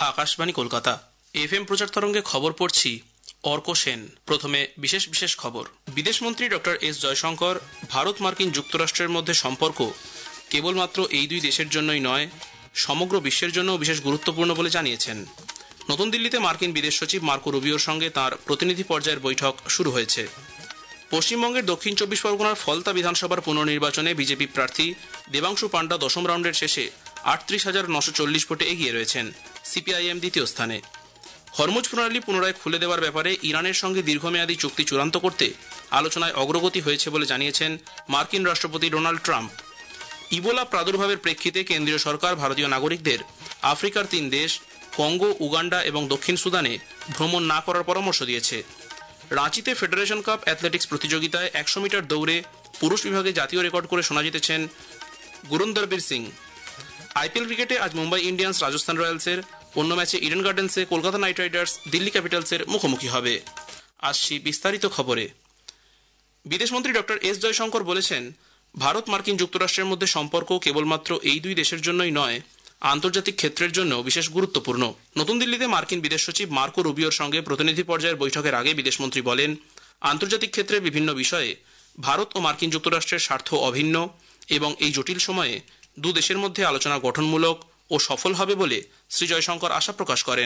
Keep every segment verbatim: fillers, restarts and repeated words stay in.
Akashvani Kolkata F M প্রচার তরঙ্গে খবর পড়ছি অর্ক সেন। প্রথমে বিশেষ বিশেষ খবর। বিদেশমন্ত্রী ডক্টর এস জয়শঙ্কর ভারত মার্কিন যুক্তরাষ্ট্রের মধ্যে সম্পর্ক কেবলমাত্র এই দুই দেশের জন্যই নয়, সমগ্র বিশ্বের জন্য বিশেষ গুরুত্বপূর্ণ বলে জানিয়েছেন। নতুন দিল্লিতে মার্কিন বিদেশ সচিব মার্কো রুবিওর সঙ্গে তাঁর প্রতিনিধি পর্যায়ের বৈঠক শুরু হয়েছে। পশ্চিমবঙ্গের দক্ষিণ চব্বিশ পরগনার ফলতা বিধানসভার পুনর্নির্বাচনে বিজেপি প্রার্থী দেবাংশু পাণ্ডা দশম রাউন্ডের শেষে আটত্রিশ হাজার নশো চল্লিশ ভোটে এগিয়ে রয়েছেন। সিপিআইএম দ্বিতীয় স্থানে। হরমুজ প্রণালী পুনরায় খুলে দেওয়ার ব্যাপারে ইরানের সঙ্গে দীর্ঘমেয়াদী চুক্তি চূড়ান্ত করতে আলোচনায় অগ্রগতি হয়েছে বলে জানিয়েছেন মার্কিন রাষ্ট্রপতি ডোনাল্ড ট্রাম্প। ইবোলা প্রাদুর্ভাবের প্রেক্ষিতে কেন্দ্রীয় সরকার ভারতীয় নাগরিকদের আফ্রিকার তিন দেশ কঙ্গো, উগান্ডা এবং দক্ষিণ সুদানে ভ্রমণ না করার পরামর্শ দিয়েছে। রাঁচিতে ফেডারেশন কাপ অ্যাথলেটিক্স প্রতিযোগিতায় একশো মিটার দৌড়ে পুরুষ বিভাগে জাতীয় রেকর্ড করে সোনা জিতেছেন গুরুন্দরবীর সিং। আইপিএল ক্রিকেটে আজ মুম্বাই ইন্ডিয়ান্স রাজস্থান রয়্যালসের, অন্য ম্যাচে ইডেন গার্ডেন্সে কলকাতা নাইট রাইডার্স দিল্লি ক্যাপিটালসের মুখোমুখি হবে। আসছি বিস্তারিত খবরে। বিদেশমন্ত্রী ডক্টর এস জয়শঙ্কর বলেছেন, ভারত মার্কিন যুক্তরাষ্ট্রের মধ্যে সম্পর্ক কেবলমাত্র এই দুই দেশের জন্যই নয়, আন্তর্জাতিক ক্ষেত্রের জন্য বিশেষ গুরুত্বপূর্ণ। নতুন দিল্লিতে মার্কিন বিদেশ সচিব মার্কো রুবিওর সঙ্গে প্রতিনিধি পর্যায়ের বৈঠকের আগে বিদেশমন্ত্রী বলেন, আন্তর্জাতিক ক্ষেত্রে বিভিন্ন বিষয়ে ভারত ও মার্কিন যুক্তরাষ্ট্রের স্বার্থ অভিন্ন এবং এই জটিল সময়ে দু দেশের মধ্যে আলোচনা গঠনমূলক ও সফল হবে বলে শ্রী জয়শঙ্কর আশা প্রকাশ করেন।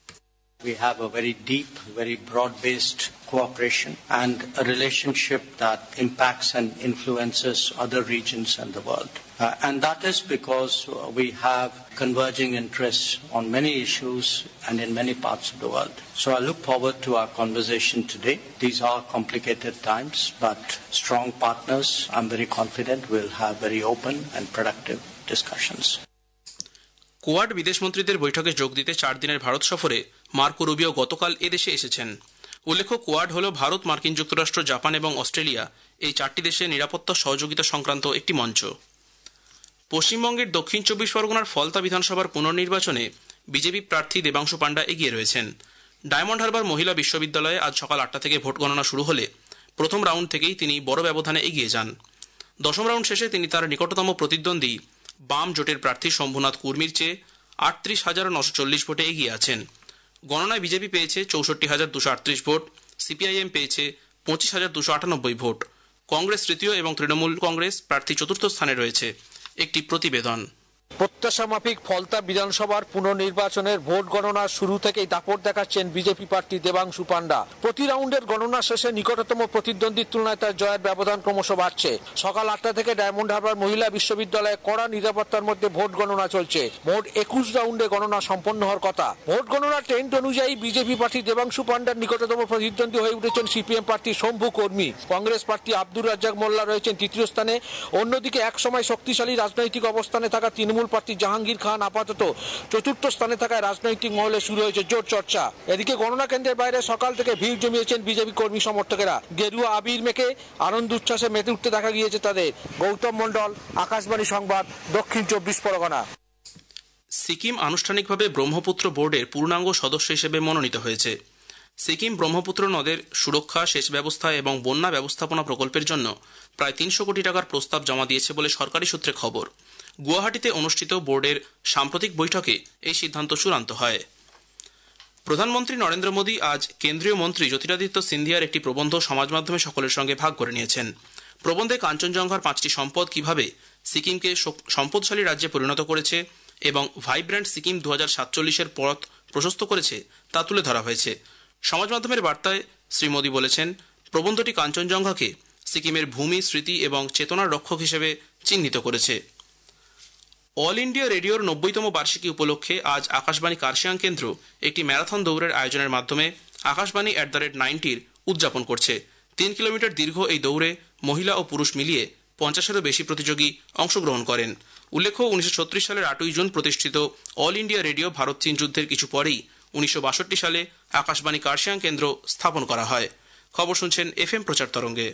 We have a very deep, very broad-based cooperation and a relationship that impacts and influences other regions and the world. Uh, and that is because we have converging interests on many issues and in many parts of the world. So I look forward to our conversation today. These are complicated times, but strong partners, I'm very confident, will have very open and productive discussions. Quad বিদেশমন্ত্রীদের বৈঠকে যোগ দিতে চার দিনের ভারত সফরে Marco Rubio গতকাল এদেশে এসেছেন। উল্লেখ্য, কোয়াড হল ভারত, মার্কিন যুক্তরাষ্ট্র, জাপান এবং অস্ট্রেলিয়া এই চারটি দেশের নিরাপত্তা সহযোগিতা সংক্রান্ত একটি মঞ্চ। পশ্চিমবঙ্গের দক্ষিণ চব্বিশ পরগনার ফলতা বিধানসভার পুনর্নির্বাচনে বিজেপি প্রার্থী দেবাংশু পাণ্ডা এগিয়ে রয়েছেন। ডায়মন্ড হারবার মহিলা বিশ্ববিদ্যালয়ে আজ সকাল আটটা থেকে ভোট গণনা শুরু হলে প্রথম রাউন্ড থেকেই তিনি বড় ব্যবধানে এগিয়ে যান। দশম রাউন্ড শেষে তিনি তার নিকটতম প্রতিদ্বন্দ্বী বাম জোটের প্রার্থী শম্ভুনাথ কুর্মির চেয়ে আটত্রিশ হাজার নশো চল্লিশ ভোটে এগিয়ে আছেন। গণনায় বিজেপি পেয়েছে চৌষট্টি হাজার দুশো আটত্রিশ ভোট, সিপিআইএম পেয়েছে পঁচিশ হাজার দুশো আটানব্বই ভোট, কংগ্রেস তৃতীয় এবং তৃণমূল কংগ্রেস প্রার্থী চতুর্থ স্থানে রয়েছে। একটি প্রতিবেদন। প্রত্যাশা মাফিক ফলতা বিধানসভার পুনর্নির্বাচনের ভোট গণনা শুরু থেকেই দাপট দেখাচ্ছেন বিজেপি প্রার্থী দেবাংশু পাণ্ডা। প্রতি রাউন্ডের গণনা শেষে নিকটতম প্রতিদ্বন্দ্বীর তুলনায় তার জয়ের ব্যবধান ক্রমশ বাড়ছে। সকাল আটটা থেকে ডায়মন্ড হারবার মহিলা বিশ্ববিদ্যালয়ে কড়া নিরাপত্তার মধ্যে ভোট গণনা চলছে। মোট একুশ রাউন্ডে গণনা সম্পন্ন হওয়ার কথা। ভোট গণনার ট্রেন্ড অনুযায়ী বিজেপি প্রার্থী দেবাংশু পাণ্ডার নিকটতম প্রতিদ্বন্দ্বী হয়ে উঠেছেন সিপিএম প্রার্থী শম্ভু কর্মী। কংগ্রেস প্রার্থী আব্দুর রাজ্জাক মোল্লা রয়েছেন তৃতীয় স্থানে। অন্যদিকে একসময় শক্তিশালী রাজনৈতিক অবস্থানে থাকা তৃণমূল প্রার্থী জাহাঙ্গীর খান আপাতত চতুর্থ স্থানে থাকায় রাজনৈতিক মহলে শুরু হয়েছে জোর চর্চা। এদিকে গণনা কেন্দ্রের বাইরে সকাল থেকে ভিড় জমিয়েছেন বিজেপি কর্মী সমর্থকেরা। গেরুয়া আবির মেখে আনন্দ উচ্ছ্বাসে মেতে উঠতে দেখা গিয়েছে তাদের। গৌতম মন্ডল, আকাশবাণী সংবাদ, দক্ষিণ চব্বিশ পরগনা। সিকিম আনুষ্ঠানিকভাবে ব্রহ্মপুত্র বোর্ডের পূর্ণাঙ্গ সদস্য হিসেবে মনোনীত হয়েছে। সিকিম ব্রহ্মপুত্র নদের সুরক্ষা, সেচ ব্যবস্থা এবং বন্যা ব্যবস্থাপনা প্রকল্পের জন্য প্রায় তিনশো কোটি টাকার প্রস্তাব জমা দিয়েছে বলে সরকারি সূত্রে খবর। গুয়াহাটিতে অনুষ্ঠিত বোর্ডের সাম্প্রতিক বৈঠকে এই সিদ্ধান্ত চূড়ান্ত হয়। প্রধানমন্ত্রী নরেন্দ্র মোদী আজ কেন্দ্রীয় মন্ত্রী জ্যোতিরাদিত্য সিন্ধিয়ার একটি প্রবন্ধ সমাজ মাধ্যমে সকলের সঙ্গে ভাগ করে নিয়েছেন। প্রবন্ধে কাঞ্চনজঙ্ঘার পাঁচটি সম্পদ কিভাবে সিকিমকে সম্পদশালী রাজ্যে পরিণত করেছে এবং ভাইব্র্যান্ট সিকিম দু হাজার সাতচল্লিশের পথ প্রশস্ত করেছে তা তুলে ধরা হয়েছে। সমাজ মাধ্যমের বার্তায় শ্রী মোদী বলেছেন, প্রবন্ধটি কাঞ্চনজঙ্ঘাকে সিকিমের ভূমি, স্মৃতি এবং চেতনার রক্ষক হিসেবে চিহ্নিত করেছে। অল ইন্ডিয়া রেডিওর নব্বইতম বার্ষিকী উপলক্ষে আজ আকাশবাণী কার্শিয়াং কেন্দ্র একটি ম্যারাথন দৌড়ের আয়োজনের মাধ্যমে আকাশবাণী অ্যাট দ্য রেট নাইনটির উদযাপন করছে। তিন কিলোমিটার দীর্ঘ এই দৌড়ে মহিলা ও পুরুষ মিলিয়ে পঞ্চাশেরও বেশি প্রতিযোগী অংশগ্রহণ করেন। উল্লেখ্য, উনিশশো ছত্রিশ সালের আটই জুন প্রতিষ্ঠিত অল ইন্ডিয়া রেডিও ভারত চীন যুদ্ধের কিছু পরেই উনিশশো বাষট্টি সালে আকাশবাণী কার্শিয়াং কেন্দ্র স্থাপন করা হয়। খবর শুনছেন এফ এম প্রচার তরঙ্গে।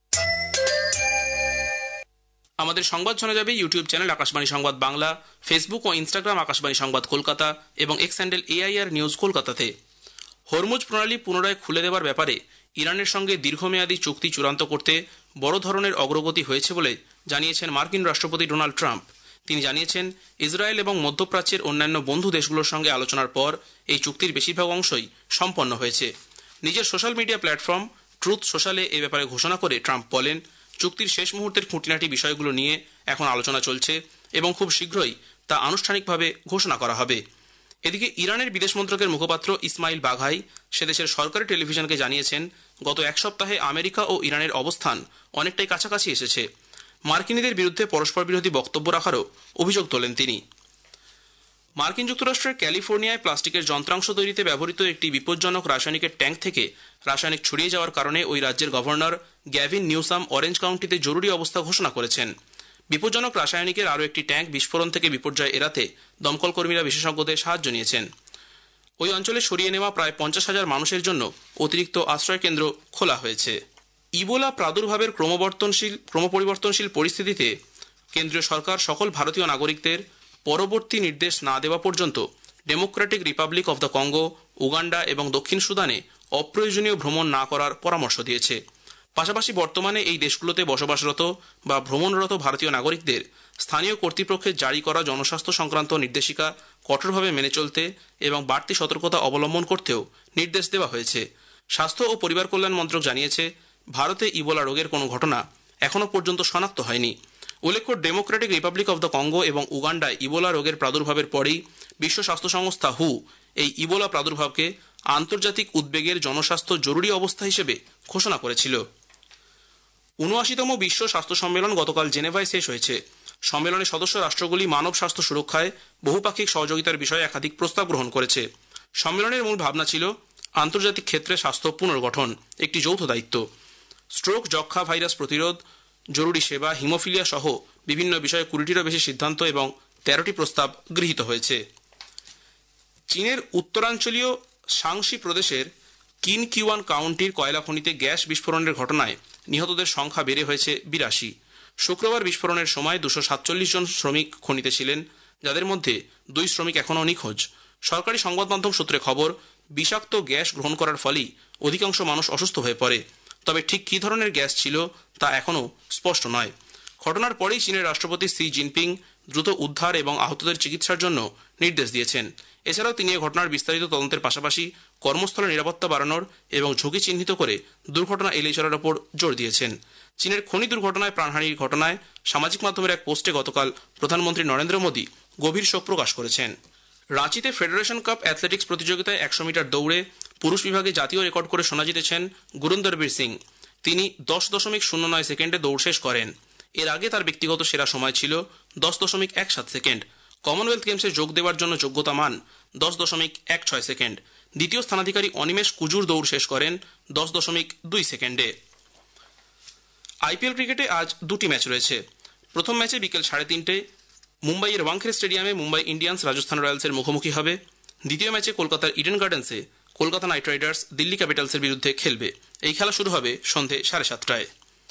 আমাদের সংবাদ শোনা যাবে ইউটিউব চ্যানেল আকাশবাণী সংবাদ বাংলা, ফেসবুক ও ইনস্টাগ্রাম আকাশবাণী সংবাদ কলকাতা এবং এক্স হ্যান্ডেল এআইআর নিউজ কলকাতাতে। হরমুজ প্রণালী পুনরায় খুলে দেওয়ার ব্যাপারে ইরানের সঙ্গে দীর্ঘমেয়াদী চুক্তি চূড়ান্ত করতে বড় ধরনের অগ্রগতি হয়েছে বলে জানিয়েছেন মার্কিন রাষ্ট্রপতি ডোনাল্ড ট্রাম্প। তিনি জানিয়েছেন, ইসরায়েল এবং মধ্যপ্রাচ্যের অন্যান্য বন্ধু দেশগুলোর সঙ্গে আলোচনার পর এই চুক্তির বেশিরভাগ অংশই সম্পন্ন হয়েছে। নিজের সোশ্যাল মিডিয়া প্ল্যাটফর্ম ট্রুথ সোশ্যালে এ ব্যাপারে ঘোষণা করে ট্রাম্প বলেন, চুক্তির শেষ মুহূর্তের খুঁটিনাটি বিষয়গুলো নিয়ে এখন আলোচনা চলছে এবং খুব শীঘ্রই তা আনুষ্ঠানিকভাবে ঘোষণা করা হবে। এদিকে ইরানের বিদেশ মন্ত্রকের মুখপাত্র ইসমাইল বাঘাই সে দেশের সরকারি টেলিভিশনকে জানিয়েছেন, গত এক সপ্তাহে আমেরিকা ও ইরানের অবস্থান অনেকটাই কাছাকাছি এসেছে। মার্কিনীদের বিরুদ্ধে পরস্পর বিরোধী বক্তব্য রাখারও অভিযোগ তোলেন তিনি। মার্কিন যুক্তরাষ্ট্রের ক্যালিফোর্নিয়ায় প্লাস্টিকের যন্ত্রাংশ তৈরিতে ব্যবহৃত একটি বিপজ্জনক রাসায়নিকের ট্যাঙ্ক থেকে রাসায়নিক ছড়িয়ে যাওয়ার কারণে ওই রাজ্যের গভর্নর গ্যাভিন নিউসাম অরেঞ্জ কাউন্টিতে জরুরি অবস্থা ঘোষণা করেছেন। বিপজ্জনক রাসায়নিকের আরও একটি ট্যাঙ্ক বিস্ফোরণ থেকে বিপর্যয় এড়াতে দমকল কর্মীরা বিশেষজ্ঞদের সাহায্য নিয়েছেন। ওই অঞ্চলে সরিয়ে নেওয়া প্রায় পঞ্চাশ হাজার মানুষের জন্য অতিরিক্ত আশ্রয় কেন্দ্র খোলা হয়েছে। ইবোলা প্রাদুর্ভাবের ক্রমবর্তনশীল ক্রমপরিবর্তনশীল পরিস্থিতিতে কেন্দ্রীয় সরকার সকল ভারতীয় নাগরিকদের পরবর্তী নির্দেশ না দেওয়া পর্যন্ত Democratic Republic of the Congo, Uganda এবং দক্ষিণ সুদানে অপ্রয়োজনীয় ভ্রমণ না করার পরামর্শ দিয়েছে। পাশাপাশি বর্তমানে এই দেশগুলোতে বসবাসরত বা ভ্রমণরত ভারতীয় নাগরিকদের স্থানীয় কর্তৃপক্ষের জারি করা জনস্বাস্থ্য সংক্রান্ত নির্দেশিকা কঠোরভাবে মেনে চলতে এবং বাড়তি সতর্কতা অবলম্বন করতেও নির্দেশ দেওয়া হয়েছে। স্বাস্থ্য ও পরিবার কল্যাণ মন্ত্রক জানিয়েছে, ভারতে ইবোলা রোগের কোনো ঘটনা এখনও পর্যন্ত শনাক্ত হয়নি। উল্লেখ্য, Democratic Republic of the Congo এবং উগান্ডায় ইবোলা রোগের প্রাদুর্ভাবের পরেই বিশ্ব স্বাস্থ্য সংস্থা হু এই ইবোলা প্রাদুর্ভাবকে আন্তর্জাতিক উদ্বেগের জনস্বাস্থ্য জরুরি অবস্থা হিসেবে ঘোষণা করেছিল। উনআশিতম বিশ্ব স্বাস্থ্য সম্মেলন গতকাল জেনেভায় শেষ হয়েছে। সম্মেলনের সদস্য রাষ্ট্রগুলি মানব স্বাস্থ্য সুরক্ষায় বহুপাক্ষিক সহযোগিতার বিষয়ে একাধিক প্রস্তাব গ্রহণ করেছে। সম্মেলনের মূল ভাবনা ছিল আন্তর্জাতিক ক্ষেত্রে স্বাস্থ্য পুনর্গঠন, একটি যৌথ দায়িত্ব। স্ট্রোক, যক্ষা ভাইরাস প্রতিরোধ, জরুরি সেবা, হিমোফিলিয়া সহ বিভিন্ন বিষয়ে কুড়িটিরও বেশি সিদ্ধান্ত এবং তেরোটি প্রস্তাব গৃহীত হয়েছে। চীনের উত্তরাঞ্চলীয় শাংশি প্রদেশের কিনকিউয়ান কাউন্টির কয়লা খনিতে গ্যাস বিস্ফোরণের ঘটনায় নিহতদের সংখ্যা বেড়ে হয়েছে বিরাশি। শুক্রবার বিস্ফোরণের সময় দুশো সাতচল্লিশ জন শ্রমিক খনিতে ছিলেন, যাদের মধ্যে দুই শ্রমিক এখনও নিখোঁজ। সরকারি সংবাদ মাধ্যম সূত্রে খবর, বিষাক্ত গ্যাস গ্রহণ করার ফলেই অধিকাংশ মানুষ অসুস্থ হয়ে পড়ে। তবে ঠিক কী ধরনের গ্যাস ছিল তা এখনও স্পষ্ট নয়। ঘটনার পরেই চীনের রাষ্ট্রপতি শি জিনপিং দ্রুত উদ্ধার এবং আহতদের চিকিৎসার জন্য নির্দেশ দিয়েছেন। এছাড়াও তিনি এ ঘটনার বিস্তারিত তদন্তের পাশাপাশি কর্মস্থলে নিরাপত্তা বাড়ানোর এবং ঝুঁকি চিহ্নিত করে দুর্ঘটনা এড়িয়ে চলার ওপর জোর দিয়েছেন। চীনের খনি দুর্ঘটনায় প্রাণহানির ঘটনায় সামাজিক মাধ্যমের এক পোস্টে গতকাল প্রধানমন্ত্রী নরেন্দ্র মোদী গভীর শোক প্রকাশ করেছেন। রাঁচিতে ফেডারেশন কাপ অ্যাথলেটিক্স প্রতিযোগিতায় একশো মিটার দৌড়ে পুরুষ বিভাগে জাতীয় রেকর্ড করে সোনা জিতেছেন গুরুন্দরবীর সিং। তিনি দশ দশমিক শূন্য নয় সেকেন্ডে দৌড় শেষ করেন। এর আগে তার ব্যক্তিগত সেরা সময় ছিল দশ দশমিক এক সাত সেকেন্ড। কমনওয়েলথ গেমসে যোগ দেওয়ার জন্য যোগ্যতা মান দশ দশমিক এক ছয় সেকেন্ড। দ্বিতীয় স্থানাধিকারী অনিমেষ কুজুর দৌড় শেষ করেন দশ দশমিক দুই সেকেন্ডে। আইপিএল ক্রিকেটে আজ দুটি ম্যাচ রয়েছে। প্রথম ম্যাচে বিকেল সাড়ে তিনটে মুম্বাইয়ের ওয়াংখেড়ে স্টেডিয়ামে মুম্বাই ইন্ডিয়ান্স রাজস্থান রয়্যালসের মুখোমুখি হবে। দ্বিতীয় ম্যাচে কলকাতার ইডেন গার্ডেন্সে কলকাতা নাইট রাইডার্স দিল্লি ক্যাপিটালসের বিরুদ্ধে খেলবে। এই খেলা শুরু হবে সন্ধে সাড়ে সাতটায়।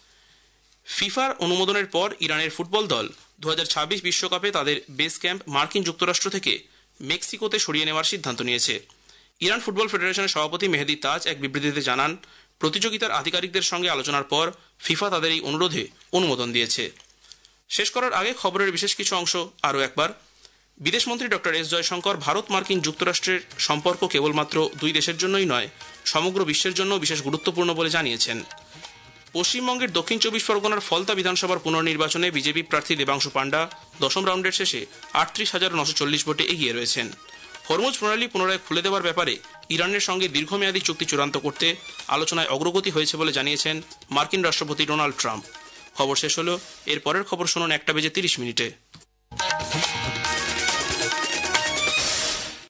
ফিফার অনুমোদনের পর ইরানের ফুটবল দল দু হাজার ছাব্বিশ বিশ্বকাপে তাদের বেস ক্যাম্প মার্কিন যুক্তরাষ্ট্র থেকে মেক্সিকোতে সরিয়ে নেওয়ার সিদ্ধান্ত নিয়েছে। ইরান ফুটবল ফেডারেশনের সভাপতি মেহেদি তাজ এক বিবৃতিতে জানান, প্রতিযোগিতার আধিকারিকদের সঙ্গে আলোচনার পর ফিফা তাদের এই অনুরোধে অনুমোদন দিয়েছে। শেষ করার আগে খবরের বিশেষ কিছু অংশ আরও একবার। বিদেশমন্ত্রী ডক্টর এস জয়শঙ্কর ভারত মার্কিন যুক্তরাষ্ট্রের সম্পর্ক কেবলমাত্র দুই দেশের জন্যই নয়, সমগ্র বিশ্বের জন্য বিশেষ গুরুত্বপূর্ণ বলে জানিয়েছেন। পশ্চিমবঙ্গের দক্ষিণ চব্বিশ পরগনার ফলতা বিধানসভার পুনর্নির্বাচনে বিজেপি প্রার্থী দেবাংশু পাণ্ডা দশম রাউন্ডের শেষে আটত্রিশ হাজার নশো চল্লিশ ভোটে এগিয়ে রয়েছেন। হরমুজ প্রণালী পুনরায় খুলে দেওয়ার ব্যাপারে ইরানের সঙ্গে দীর্ঘমেয়াদী চুক্তি চূড়ান্ত করতে আলোচনায় অগ্রগতি হয়েছে বলে জানিয়েছেন মার্কিন রাষ্ট্রপতি ডোনাল্ড ট্রাম্প। খবর শেষ হলো। এর পরের খবর শুনুন একটা বেজে তিরিশ মিনিটে।